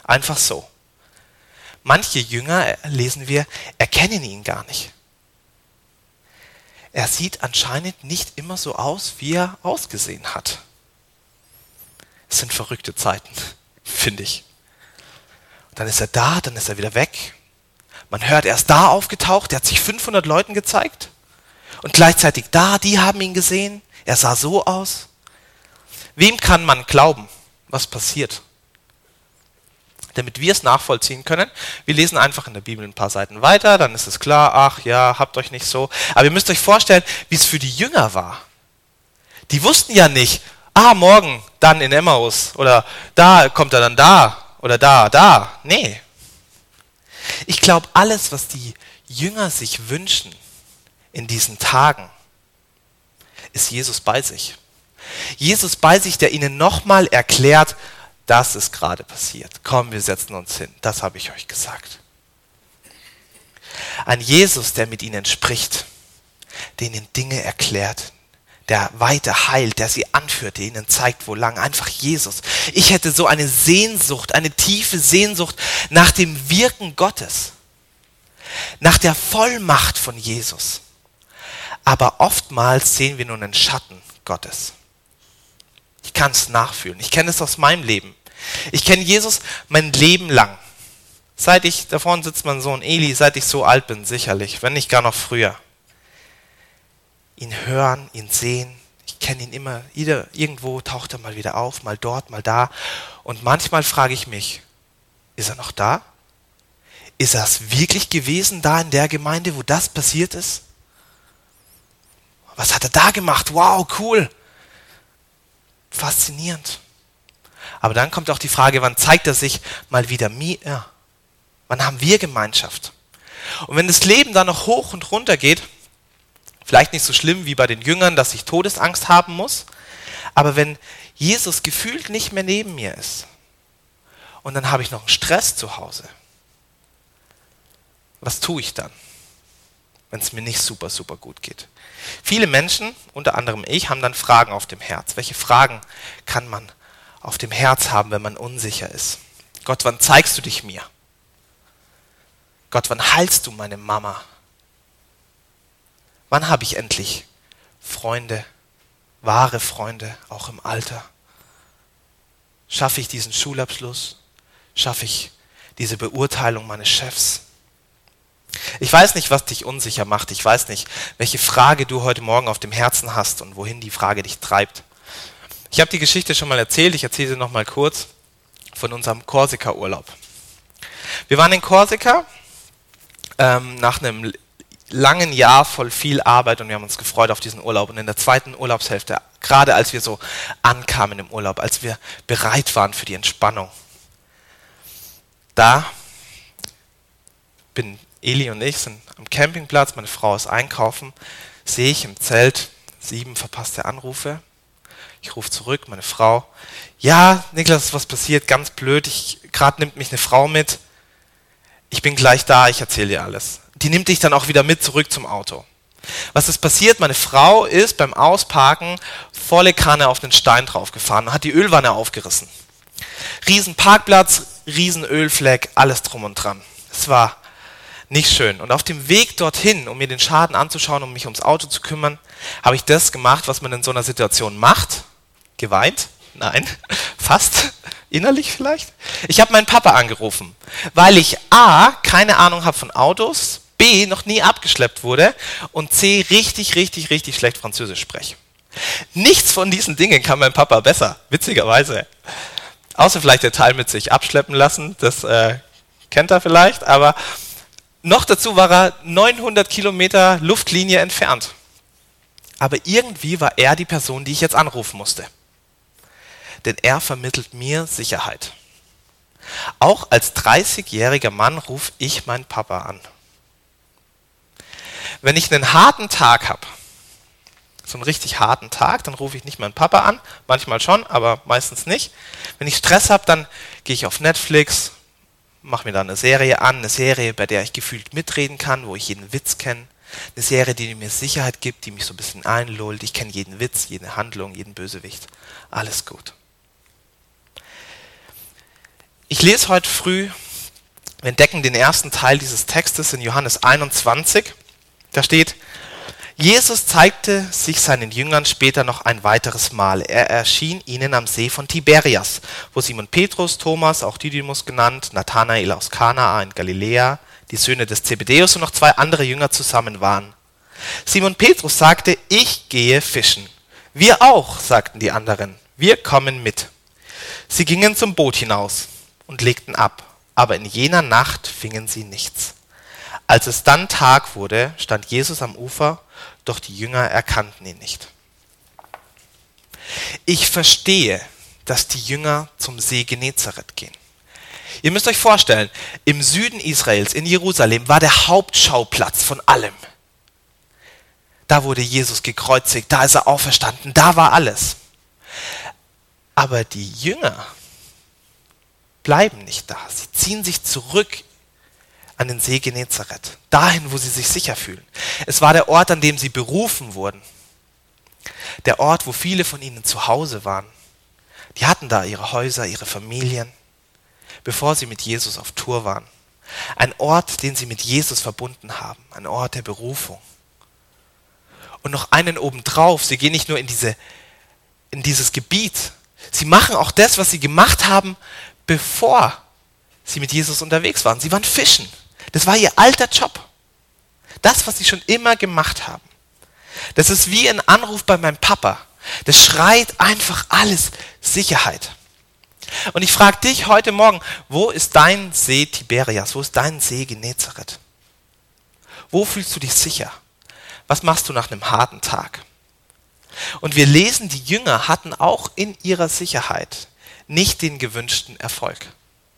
Einfach so. Manche Jünger, lesen wir, erkennen ihn gar nicht. Er sieht anscheinend nicht immer so aus, wie er ausgesehen hat. Es sind verrückte Zeiten, finde ich. Dann ist er da, dann ist er wieder weg. Man hört, er ist da aufgetaucht, er hat sich 500 Leuten gezeigt. Und gleichzeitig da, die haben ihn gesehen. Er sah so aus. Wem kann man glauben, was passiert? Damit wir es nachvollziehen können, wir lesen einfach in der Bibel ein paar Seiten weiter, dann ist es klar, ach ja, habt euch nicht so. Aber ihr müsst euch vorstellen, wie es für die Jünger war. Die wussten ja nicht, morgen dann in Emmaus oder da kommt er dann da oder da. Nee. Ich glaube, alles, was die Jünger sich wünschen in diesen Tagen, ist Jesus bei sich. Jesus bei sich, der ihnen nochmal erklärt, das ist gerade passiert. Komm, wir setzen uns hin. Das habe ich euch gesagt. Ein Jesus, der mit ihnen spricht, der ihnen Dinge erklärt, der weiter heilt, der sie anführt, der ihnen zeigt, wo lang. Einfach Jesus. Ich hätte so eine Sehnsucht, eine tiefe Sehnsucht nach dem Wirken Gottes, nach der Vollmacht von Jesus. Aber oftmals sehen wir nur einen Schatten Gottes. Ich kann es nachfühlen. Ich kenne es aus meinem Leben. Ich kenne Jesus mein Leben lang. Da vorne sitzt mein Sohn Eli, seit ich so alt bin, sicherlich, wenn nicht gar noch früher. Ihn hören, ihn sehen. Ich kenne ihn immer. Irgendwo taucht er mal wieder auf, mal dort, mal da. Und manchmal frage ich mich, ist er noch da? Ist er es wirklich gewesen, da in der Gemeinde, wo das passiert ist? Was hat er da gemacht? Wow, cool. Faszinierend. Aber dann kommt auch die Frage, wann zeigt er sich mal wieder mir? Wann haben wir Gemeinschaft? Und wenn das Leben dann noch hoch und runter geht, vielleicht nicht so schlimm wie bei den Jüngern, dass ich Todesangst haben muss, aber wenn Jesus gefühlt nicht mehr neben mir ist und dann habe ich noch einen Stress zu Hause, was tue ich dann, wenn es mir nicht super, super gut geht? Viele Menschen, unter anderem ich, haben dann Fragen auf dem Herz. Welche Fragen kann man auf dem Herz haben, wenn man unsicher ist? Gott, wann zeigst du dich mir? Gott, wann heilst du meine Mama? Wann habe ich endlich Freunde, wahre Freunde, auch im Alter? Schaffe ich diesen Schulabschluss? Schaffe ich diese Beurteilung meines Chefs? Ich weiß nicht, was dich unsicher macht. Ich weiß nicht, welche Frage du heute Morgen auf dem Herzen hast und wohin die Frage dich treibt. Ich habe die Geschichte schon mal erzählt. Ich erzähle sie noch mal kurz von unserem Korsika-Urlaub. Wir waren in Korsika nach einem langen Jahr voll viel Arbeit und wir haben uns gefreut auf diesen Urlaub. Und in der zweiten Urlaubshälfte, gerade als wir so ankamen im Urlaub, als wir bereit waren für die Entspannung, da Eli und ich sind am Campingplatz, meine Frau ist einkaufen, sehe ich im Zelt 7 verpasste Anrufe. Ich rufe zurück, meine Frau. Ja, Niklas, was passiert? Ganz blöd, gerade nimmt mich eine Frau mit. Ich bin gleich da, ich erzähle dir alles. Die nimmt dich dann auch wieder mit zurück zum Auto. Was ist passiert? Meine Frau ist beim Ausparken volle Kanne auf den Stein draufgefahren und hat die Ölwanne aufgerissen. Riesen Parkplatz, riesen Ölfleck, alles drum und dran. Es war nicht schön. Und auf dem Weg dorthin, um mir den Schaden anzuschauen, um mich ums Auto zu kümmern, habe ich das gemacht, was man in so einer Situation macht. Geweint? Nein, fast. Innerlich vielleicht. Ich habe meinen Papa angerufen, weil ich A, keine Ahnung habe von Autos, B, noch nie abgeschleppt wurde und C, richtig schlecht Französisch spreche. Nichts von diesen Dingen kann mein Papa besser, witzigerweise. Außer vielleicht der Teil mit sich abschleppen lassen, das kennt er vielleicht, aber noch dazu war er 900 Kilometer Luftlinie entfernt. Aber irgendwie war er die Person, die ich jetzt anrufen musste. Denn er vermittelt mir Sicherheit. Auch als 30-jähriger Mann rufe ich meinen Papa an. Wenn ich einen harten Tag habe, so einen richtig harten Tag, dann rufe ich nicht meinen Papa an, manchmal schon, aber meistens nicht. Wenn ich Stress habe, dann gehe ich auf Netflix, mache mir da eine Serie an, eine Serie, bei der ich gefühlt mitreden kann, wo ich jeden Witz kenne. Eine Serie, die mir Sicherheit gibt, die mich so ein bisschen einlullt. Ich kenne jeden Witz, jede Handlung, jeden Bösewicht. Alles gut. Ich lese heute früh, wir entdecken den ersten Teil dieses Textes in Johannes 21. Da steht: Jesus zeigte sich seinen Jüngern später noch ein weiteres Mal. Er erschien ihnen am See von Tiberias, wo Simon Petrus, Thomas, auch Didymus genannt, Nathanael aus Kana in Galiläa, die Söhne des Zebedäus und noch 2 andere Jünger zusammen waren. Simon Petrus sagte: Ich gehe fischen. Wir auch, sagten die anderen. Wir kommen mit. Sie gingen zum Boot hinaus und legten ab, aber in jener Nacht fingen sie nichts. Als es dann Tag wurde, stand Jesus am Ufer, doch die Jünger erkannten ihn nicht. Ich verstehe, dass die Jünger zum See Genezareth gehen. Ihr müsst euch vorstellen, im Süden Israels, in Jerusalem, war der Hauptschauplatz von allem. Da wurde Jesus gekreuzigt, da ist er auferstanden, da war alles. Aber die Jünger bleiben nicht da. Sie ziehen sich zurück an den See Genezareth, dahin, wo sie sich sicher fühlen. Es war der Ort, an dem sie berufen wurden. Der Ort, wo viele von ihnen zu Hause waren. Die hatten da ihre Häuser, ihre Familien, bevor sie mit Jesus auf Tour waren. Ein Ort, den sie mit Jesus verbunden haben. Ein Ort der Berufung. Und noch einen obendrauf. Sie gehen nicht nur in dieses Gebiet. Sie machen auch das, was sie gemacht haben, bevor sie mit Jesus unterwegs waren. Sie waren fischen. Das war ihr alter Job. Das, was sie schon immer gemacht haben. Das ist wie ein Anruf bei meinem Papa. Das schreit einfach alles Sicherheit. Und ich frage dich heute Morgen, wo ist dein See Tiberias? Wo ist dein See Genezareth? Wo fühlst du dich sicher? Was machst du nach einem harten Tag? Und wir lesen, die Jünger hatten auch in ihrer Sicherheit nicht den gewünschten Erfolg.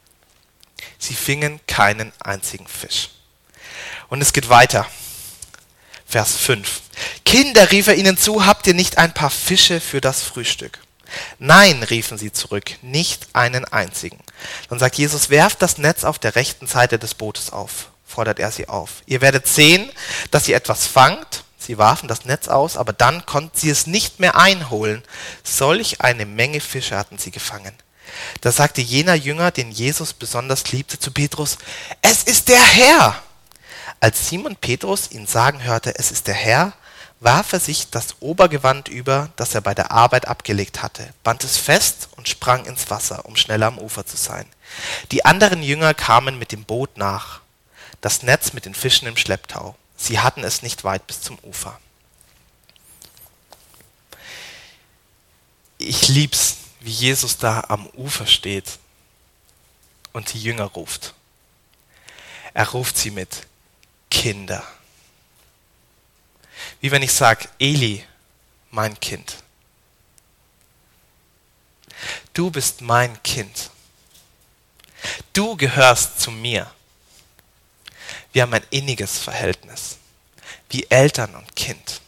Sie fingen keinen einzigen Fisch. Und es geht weiter. Vers 5. Kinder, rief er ihnen zu, habt ihr nicht ein paar Fische für das Frühstück? Nein, riefen sie zurück, nicht einen einzigen. Dann sagt Jesus, werft das Netz auf der rechten Seite des Bootes auf, fordert er sie auf. Ihr werdet sehen, dass ihr etwas fangt. Sie warfen das Netz aus, aber dann konnten sie es nicht mehr einholen. Solch eine Menge Fische hatten sie gefangen. Da sagte jener Jünger, den Jesus besonders liebte, zu Petrus, es ist der Herr. Als Simon Petrus ihn sagen hörte, es ist der Herr, warf er sich das Obergewand über, das er bei der Arbeit abgelegt hatte, band es fest und sprang ins Wasser, um schneller am Ufer zu sein. Die anderen Jünger kamen mit dem Boot nach, das Netz mit den Fischen im Schlepptau. Sie hatten es nicht weit bis zum Ufer. Ich lieb's, wie Jesus da am Ufer steht und die Jünger ruft. Er ruft sie mit Kinder. Wie wenn ich sage, Eli, mein Kind. Du bist mein Kind. Du gehörst zu mir. Wir haben ein inniges Verhältnis, wie Eltern und Kind.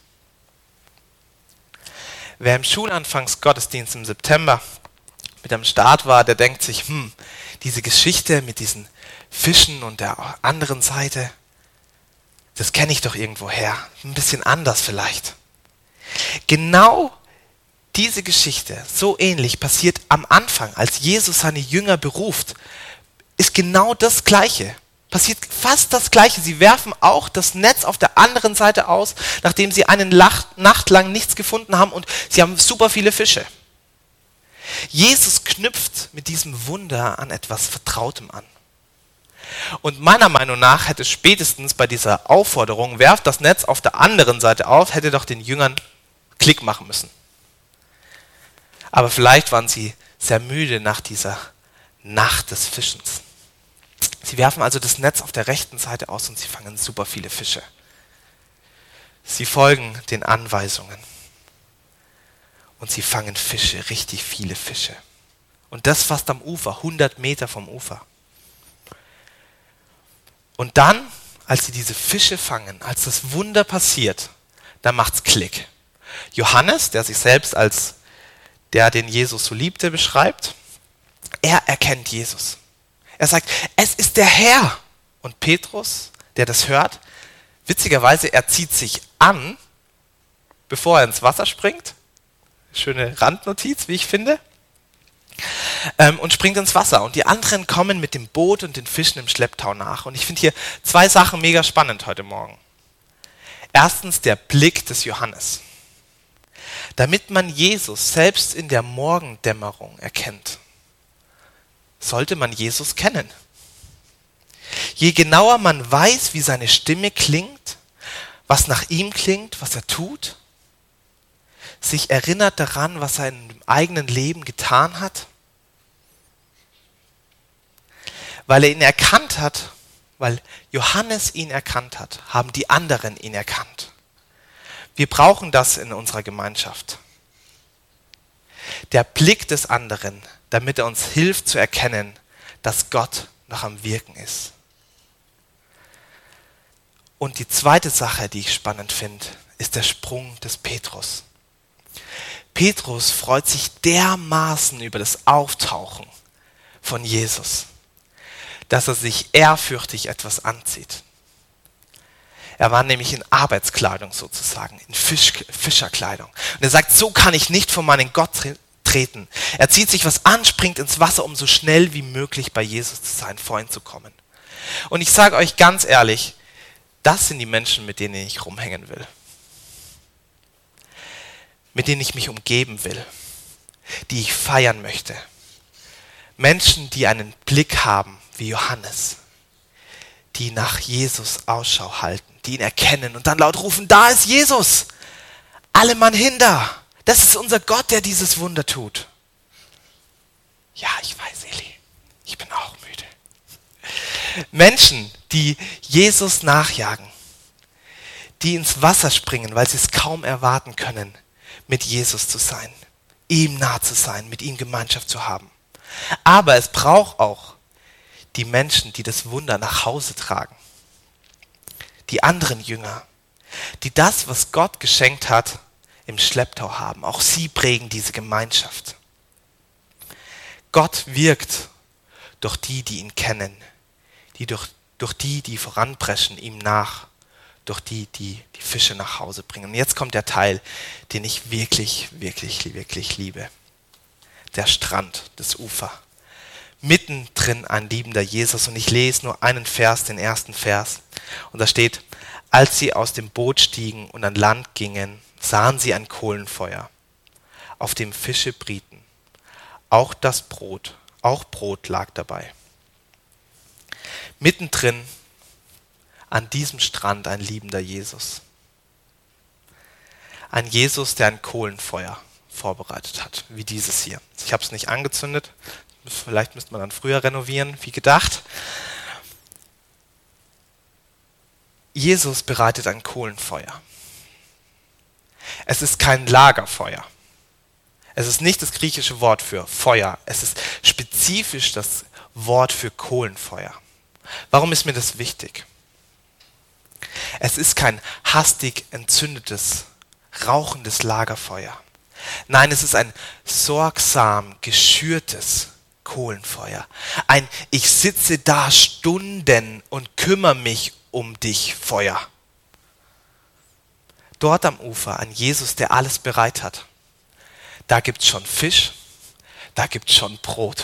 Wer im Schulanfangsgottesdienst im September mit am Start war, der denkt sich, diese Geschichte mit diesen Fischen und der anderen Seite, das kenne ich doch irgendwo her. Ein bisschen anders vielleicht. Genau diese Geschichte, so ähnlich, passiert am Anfang, als Jesus seine Jünger beruft, ist genau das Gleiche. Passiert fast das Gleiche. Sie werfen auch das Netz auf der anderen Seite aus, nachdem sie eine Nacht lang nichts gefunden haben und sie haben super viele Fische. Jesus knüpft mit diesem Wunder an etwas Vertrautem an. Und meiner Meinung nach hätte spätestens bei dieser Aufforderung, werft das Netz auf der anderen Seite auf, hätte doch den Jüngern Klick machen müssen. Aber vielleicht waren sie sehr müde nach dieser Nacht des Fischens. Sie werfen also das Netz auf der rechten Seite aus und sie fangen super viele Fische. Sie folgen den Anweisungen. Und sie fangen Fische, richtig viele Fische. Und das fast am Ufer, 100 Meter vom Ufer. Und dann, als sie diese Fische fangen, als das Wunder passiert, da macht's Klick. Johannes, der sich selbst als der, den Jesus so liebte, beschreibt, er erkennt Jesus. Er sagt, es ist der Herr. Und Petrus, der das hört, witzigerweise, er zieht sich an, bevor er ins Wasser springt. Schöne Randnotiz, wie ich finde. und springt ins Wasser. Und die anderen kommen mit dem Boot und den Fischen im Schlepptau nach. Und ich finde hier zwei Sachen mega spannend heute Morgen. Erstens der Blick des Johannes. Damit man Jesus selbst in der Morgendämmerung erkennt, sollte man Jesus kennen. Je genauer man weiß, wie seine Stimme klingt, was nach ihm klingt, was er tut, sich erinnert daran, was er in dem eigenen Leben getan hat, weil er ihn erkannt hat, weil Johannes ihn erkannt hat, haben die anderen ihn erkannt. Wir brauchen das in unserer Gemeinschaft. Der Blick des anderen, damit er uns hilft zu erkennen, dass Gott noch am Wirken ist. Und die zweite Sache, die ich spannend finde, ist der Sprung des Petrus. Petrus freut sich dermaßen über das Auftauchen von Jesus, dass er sich ehrfürchtig etwas anzieht. Er war nämlich in Arbeitskleidung sozusagen, in Fischerkleidung. Und er sagt, so kann ich nicht vor meinen Gott treten. Er zieht sich was an, springt ins Wasser, um so schnell wie möglich bei Jesus zu sein, vor ihn zu kommen. Und ich sage euch ganz ehrlich, das sind die Menschen, mit denen ich rumhängen will. Mit denen ich mich umgeben will. Die ich feiern möchte. Menschen, die einen Blick haben wie Johannes. Die nach Jesus Ausschau halten. Die ihn erkennen und dann laut rufen, da ist Jesus! Alle Mann hinter! Das ist unser Gott, der dieses Wunder tut. Ja, ich weiß, Eli. Ich bin auch müde. Menschen, die Jesus nachjagen, die ins Wasser springen, weil sie es kaum erwarten können, mit Jesus zu sein, ihm nah zu sein, mit ihm Gemeinschaft zu haben. Aber es braucht auch die Menschen, die das Wunder nach Hause tragen. Die anderen Jünger, die das, was Gott geschenkt hat, im Schlepptau haben. Auch sie prägen diese Gemeinschaft. Gott wirkt durch die, die ihn kennen, durch die, die voranpreschen ihm nach, durch die, die die Fische nach Hause bringen. Und jetzt kommt der Teil, den ich wirklich, wirklich, wirklich liebe. Der Strand, das Ufer. Mittendrin ein liebender Jesus. Und ich lese nur einen Vers, den ersten Vers. Und da steht, als sie aus dem Boot stiegen und an Land gingen, sahen sie ein Kohlenfeuer, auf dem Fische brieten. Auch Brot lag dabei. Mittendrin an diesem Strand ein liebender Jesus. Ein Jesus, der ein Kohlenfeuer vorbereitet hat, wie dieses hier. Ich habe es nicht angezündet, vielleicht müsste man dann früher renovieren, wie gedacht. Jesus bereitet ein Kohlenfeuer. Es ist kein Lagerfeuer. Es ist nicht das griechische Wort für Feuer. Es ist spezifisch das Wort für Kohlenfeuer. Warum ist mir das wichtig? Es ist kein hastig entzündetes, rauchendes Lagerfeuer. Nein, es ist ein sorgsam geschürtes Kohlenfeuer. Ein Ich sitze da Stunden und kümmere mich um dich Feuer. Dort am Ufer ein Jesus, der alles bereit hat. Da gibt es schon Fisch, da gibt es schon Brot.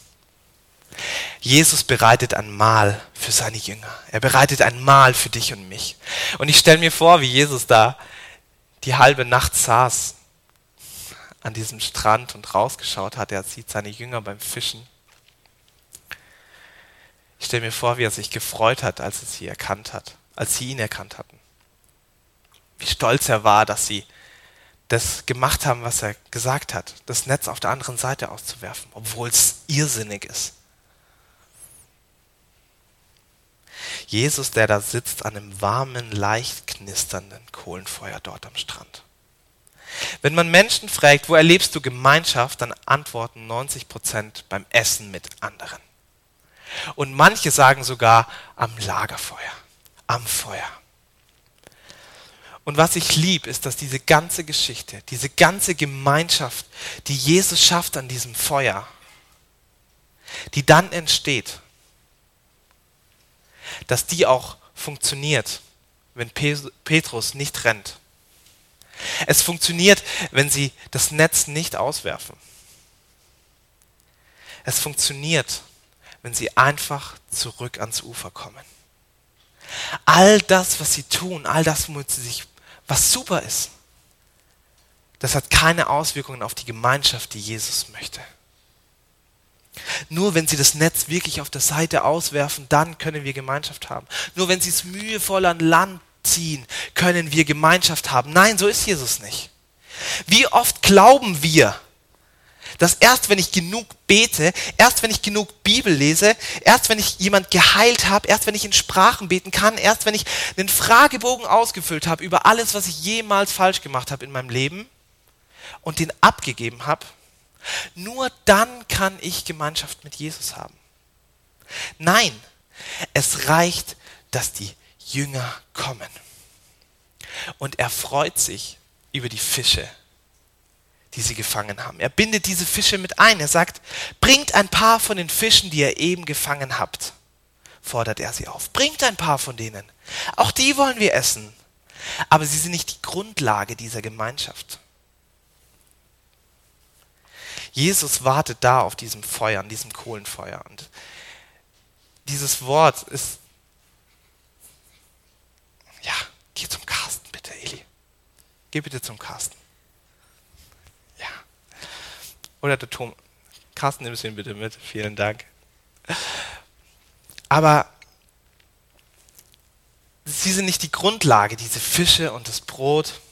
Jesus bereitet ein Mahl für seine Jünger. Er bereitet ein Mahl für dich und mich. Und ich stelle mir vor, wie Jesus da die halbe Nacht saß an diesem Strand und rausgeschaut hat. Er sieht seine Jünger beim Fischen. Ich stelle mir vor, wie er sich gefreut hat, als sie ihn erkannt hatten. Wie stolz er war, dass sie das gemacht haben, was er gesagt hat, das Netz auf der anderen Seite auszuwerfen, obwohl es irrsinnig ist. Jesus, der da sitzt an einem warmen, leicht knisternden Kohlenfeuer dort am Strand. Wenn man Menschen fragt, wo erlebst du Gemeinschaft, dann antworten 90% beim Essen mit anderen. Und manche sagen sogar am Lagerfeuer, am Feuer. Und was ich liebe, ist, dass diese ganze Geschichte, diese ganze Gemeinschaft, die Jesus schafft an diesem Feuer, die dann entsteht, dass die auch funktioniert, wenn Petrus nicht rennt. Es funktioniert, wenn sie das Netz nicht auswerfen. Es funktioniert, wenn sie einfach zurück ans Ufer kommen. All das, was sie tun, all das, womit sie sich, was super ist, das hat keine Auswirkungen auf die Gemeinschaft, die Jesus möchte. Nur wenn sie das Netz wirklich auf der Seite auswerfen, dann können wir Gemeinschaft haben. Nur wenn sie es mühevoll an Land ziehen, können wir Gemeinschaft haben. Nein, so ist Jesus nicht. Wie oft glauben wir, dass erst wenn ich genug bete, erst wenn ich genug Bibel lese, erst wenn ich jemand geheilt habe, erst wenn ich in Sprachen beten kann, erst wenn ich einen Fragebogen ausgefüllt habe über alles, was ich jemals falsch gemacht habe in meinem Leben und den abgegeben habe, nur dann kann ich Gemeinschaft mit Jesus haben. Nein, es reicht, dass die Jünger kommen. Und er freut sich über die Fische, die sie gefangen haben. Er bindet diese Fische mit ein. Er sagt, bringt ein paar von den Fischen, die ihr eben gefangen habt, fordert er sie auf. Bringt ein paar von denen. Auch die wollen wir essen. Aber sie sind nicht die Grundlage dieser Gemeinschaft. Jesus wartet da auf diesem Feuer, an diesem Kohlenfeuer. Und dieses Wort ist, ja, geh zum Carsten bitte, Eli. Geh bitte zum Carsten. Ja. Oder der Tom. Carsten, nimmst du ihn bitte mit. Vielen Dank. Aber sie sind nicht die Grundlage, diese Fische und das Brot,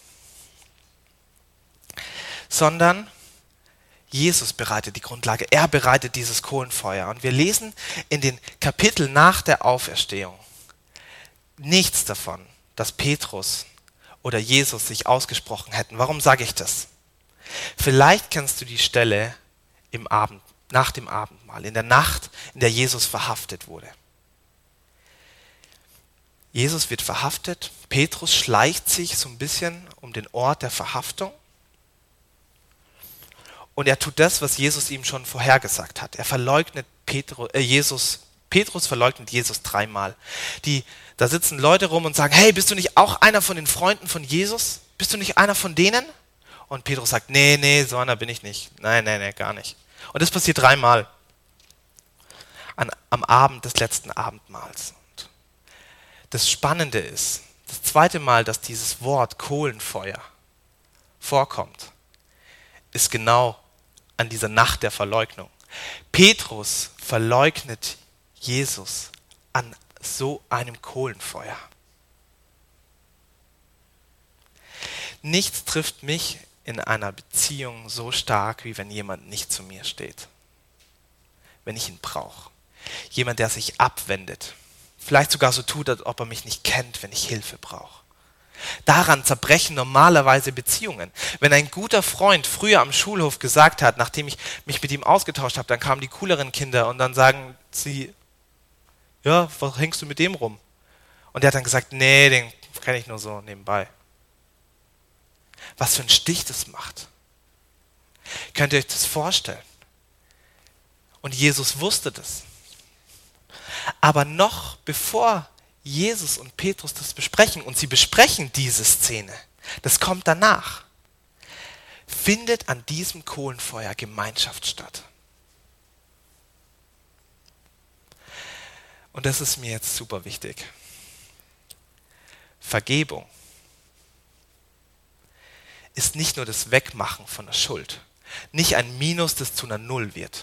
sondern Jesus bereitet die Grundlage. Er bereitet dieses Kohlenfeuer. Und wir lesen in den Kapiteln nach der Auferstehung nichts davon, dass Petrus oder Jesus sich ausgesprochen hätten. Warum sage ich das? Vielleicht kennst du die Stelle nach dem Abendmahl, in der Nacht, in der Jesus verhaftet wurde. Jesus wird verhaftet, Petrus schleicht sich so ein bisschen um den Ort der Verhaftung und er tut das, was Jesus ihm schon vorhergesagt hat. Er verleugnet Petrus verleugnet Jesus 3-mal. Da sitzen Leute rum und sagen, hey, bist du nicht auch einer von den Freunden von Jesus? Bist du nicht einer von denen? Und Petrus sagt, nee, so einer bin ich nicht. Nein, gar nicht. Und das passiert 3-mal am Abend des letzten Abendmahls. Und das Spannende ist, das 2. Mal, dass dieses Wort Kohlenfeuer vorkommt, ist genau an dieser Nacht der Verleugnung. Petrus verleugnet Jesus an so einem Kohlenfeuer. Nichts trifft mich in einer Beziehung so stark, wie wenn jemand nicht zu mir steht. Wenn ich ihn brauche. Jemand, der sich abwendet. Vielleicht sogar so tut, als ob er mich nicht kennt, wenn ich Hilfe brauche. Daran zerbrechen normalerweise Beziehungen. Wenn ein guter Freund früher am Schulhof gesagt hat, nachdem ich mich mit ihm ausgetauscht habe, dann kamen die cooleren Kinder und dann sagen sie, ja, was hängst du mit dem rum? Und er hat dann gesagt, nee, den kenne ich nur so nebenbei. Was für einen Stich das macht. Könnt ihr euch das vorstellen? Und Jesus wusste das. Aber noch bevor Jesus und Petrus das besprechen, und sie besprechen diese Szene, das kommt danach, findet an diesem Kohlenfeuer Gemeinschaft statt. Und das ist mir jetzt super wichtig. Vergebung ist nicht nur das Wegmachen von der Schuld, nicht ein Minus, das zu einer Null wird.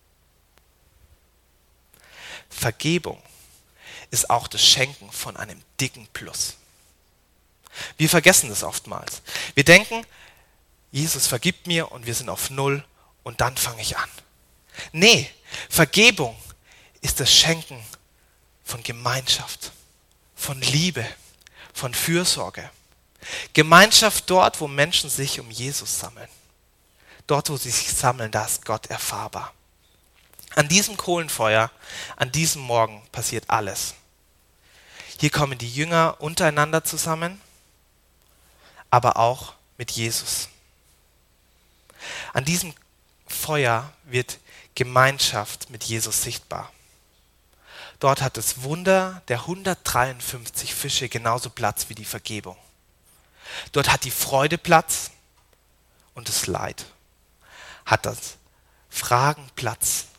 Vergebung ist auch das Schenken von einem dicken Plus. Wir vergessen das oftmals. Wir denken, Jesus vergibt mir und wir sind auf 0 und dann fange ich an. Nee, Vergebung ist das Schenken von Gemeinschaft, von Liebe, von Fürsorge. Gemeinschaft dort, wo Menschen sich um Jesus sammeln. Dort, wo sie sich sammeln, da ist Gott erfahrbar. An diesem Kohlenfeuer, an diesem Morgen passiert alles. Hier kommen die Jünger untereinander zusammen, aber auch mit Jesus. An diesem Feuer wird Gemeinschaft mit Jesus sichtbar. Dort hat das Wunder der 153 Fische genauso Platz wie die Vergebung. Dort hat die Freude Platz und das Leid. Hat das Fragen Platz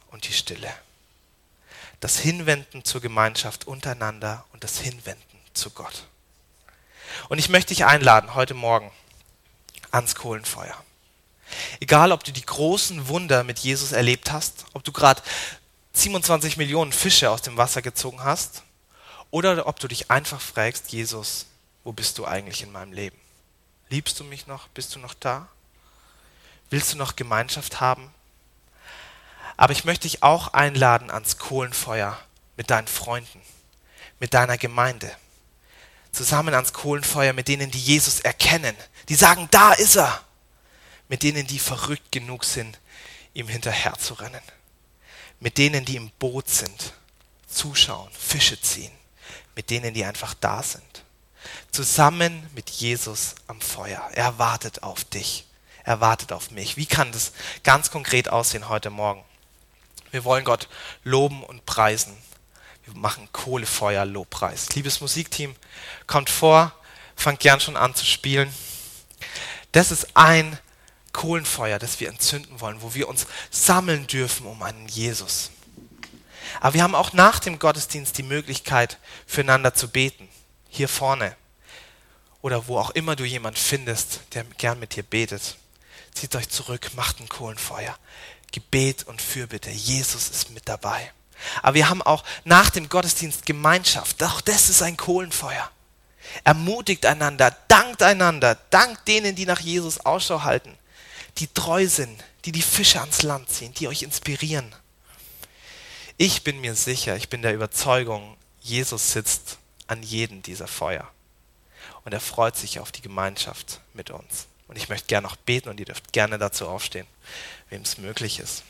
und die Stille. Das Hinwenden zur Gemeinschaft untereinander und das Hinwenden zu Gott. Und ich möchte dich einladen heute Morgen ans Kohlenfeuer. Egal, ob du die großen Wunder mit Jesus erlebt hast, ob du gerade 27 Millionen Fische aus dem Wasser gezogen hast oder ob du dich einfach fragst, Jesus, wo bist du eigentlich in meinem Leben? Liebst du mich noch? Bist du noch da? Willst du noch Gemeinschaft haben? Aber ich möchte dich auch einladen ans Kohlenfeuer mit deinen Freunden, mit deiner Gemeinde. Zusammen ans Kohlenfeuer mit denen, die Jesus erkennen, die sagen, da ist er. Mit denen, die verrückt genug sind, ihm hinterher zu rennen. Mit denen, die im Boot sind, zuschauen, Fische ziehen. Mit denen, die einfach da sind. Zusammen mit Jesus am Feuer. Er wartet auf dich. Er wartet auf mich. Wie kann das ganz konkret aussehen heute Morgen? Wir wollen Gott loben und preisen. Wir machen Kohlefeuer, Lobpreis. Liebes Musikteam, kommt vor, fangt gern schon an zu spielen. Das ist ein Kohlenfeuer, das wir entzünden wollen, wo wir uns sammeln dürfen um einen Jesus. Aber wir haben auch nach dem Gottesdienst die Möglichkeit, füreinander zu beten. Hier vorne. Oder wo auch immer du jemanden findest, der gern mit dir betet. Zieht euch zurück, macht ein Kohlenfeuer. Gebet und Fürbitte. Jesus ist mit dabei. Aber wir haben auch nach dem Gottesdienst Gemeinschaft. Auch das ist ein Kohlenfeuer. Ermutigt einander, dankt denen, die nach Jesus Ausschau halten, die treu sind, die die Fische ans Land ziehen, die euch inspirieren. Ich bin mir sicher, ich bin der Überzeugung, Jesus sitzt an jedem dieser Feuer. Und er freut sich auf die Gemeinschaft mit uns. Und ich möchte gerne noch beten und ihr dürft gerne dazu aufstehen, wem es möglich ist.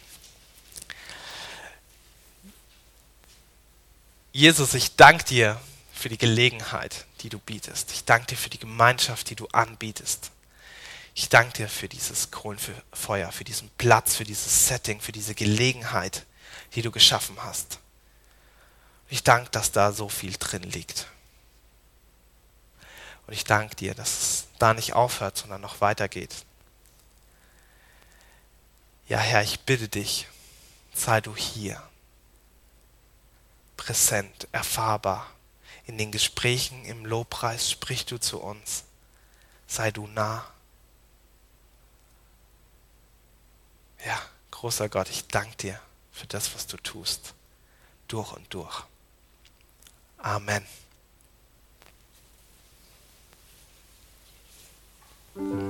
Jesus, ich danke dir für die Gelegenheit, die du bietest. Ich danke dir für die Gemeinschaft, die du anbietest. Ich danke dir für dieses Kohlenfeuer, für diesen Platz, für dieses Setting, für diese Gelegenheit, die du geschaffen hast. Ich danke, dass da so viel drin liegt. Und ich danke dir, dass es da nicht aufhört, sondern noch weitergeht. Ja, Herr, ich bitte dich, sei du hier, präsent, erfahrbar. In den Gesprächen, im Lobpreis sprich du zu uns. Sei du nah. Ja, großer Gott, ich danke dir für das, was du tust, durch und durch. Amen.